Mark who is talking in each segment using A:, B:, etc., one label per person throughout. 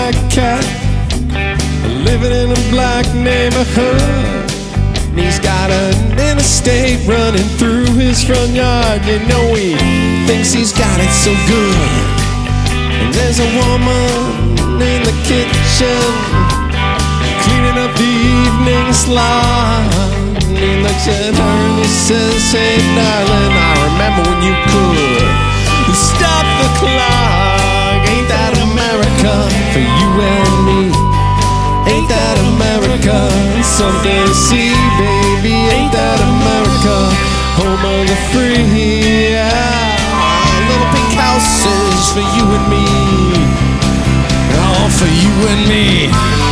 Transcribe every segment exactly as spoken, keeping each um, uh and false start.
A: black cat, living in a black neighborhood. And he's got an interstate running through his front yard. You know he thinks he's got it so good. And there's a woman in the kitchen cleaning up the evening slop. And he looks at her and he says, hey darling, I remember when you could stop the clock. Ain't that America for you and me? Ain't that America something to see, baby? Ain't that America, home of the free? Yeah. Little pink houses for you and me, all for you and me.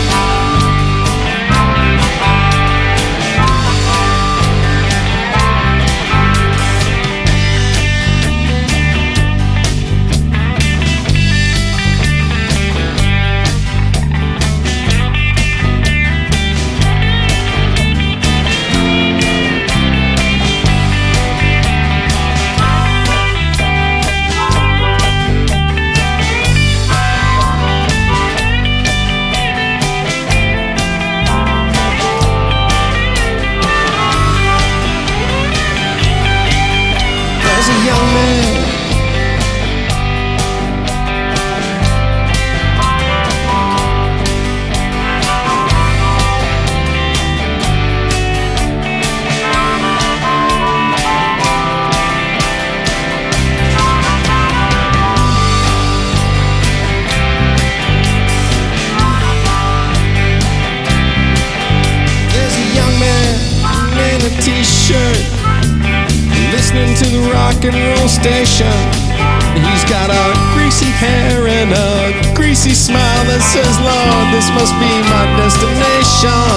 A: T-shirt, listening to the rock and roll station. He's got a greasy hair and a greasy smile that says, Lord, this must be my destination.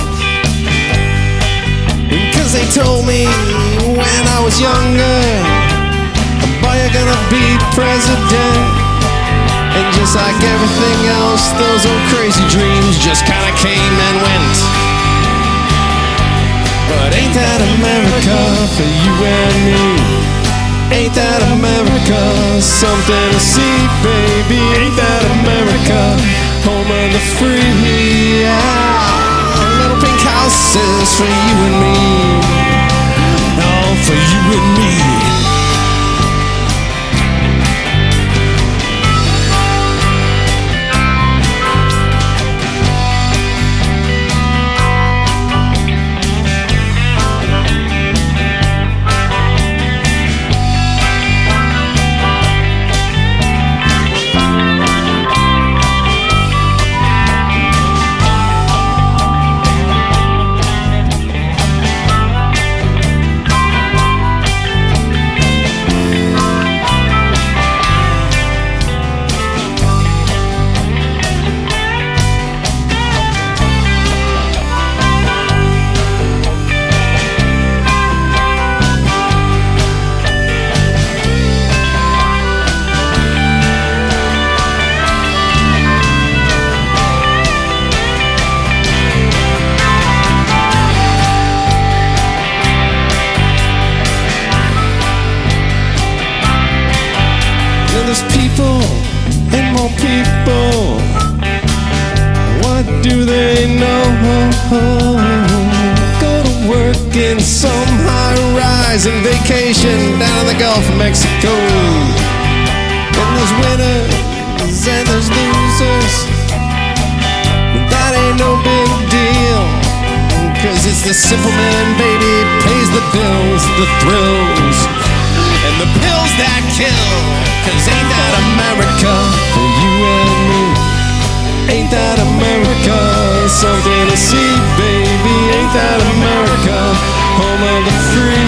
A: Cause they told me when I was younger, boy, you're gonna be president. And just like everything else, those old crazy dreams just kinda came and went. But ain't that America for you and me? Ain't that America something to see, baby? Ain't that America, home of the free? Yeah. Little pink houses for you and me, all for you and me. There's people and more people. What do they know? Go to work in some high-rise and vacation down in the Gulf of Mexico. And there's winners and there's losers, but that ain't no big deal. Cause it's the simple man, baby, pays the bills, the thrills, and the pills that kill. Cause ain't that America for you and me? Ain't that America something to see, baby? Ain't that America, home of the free?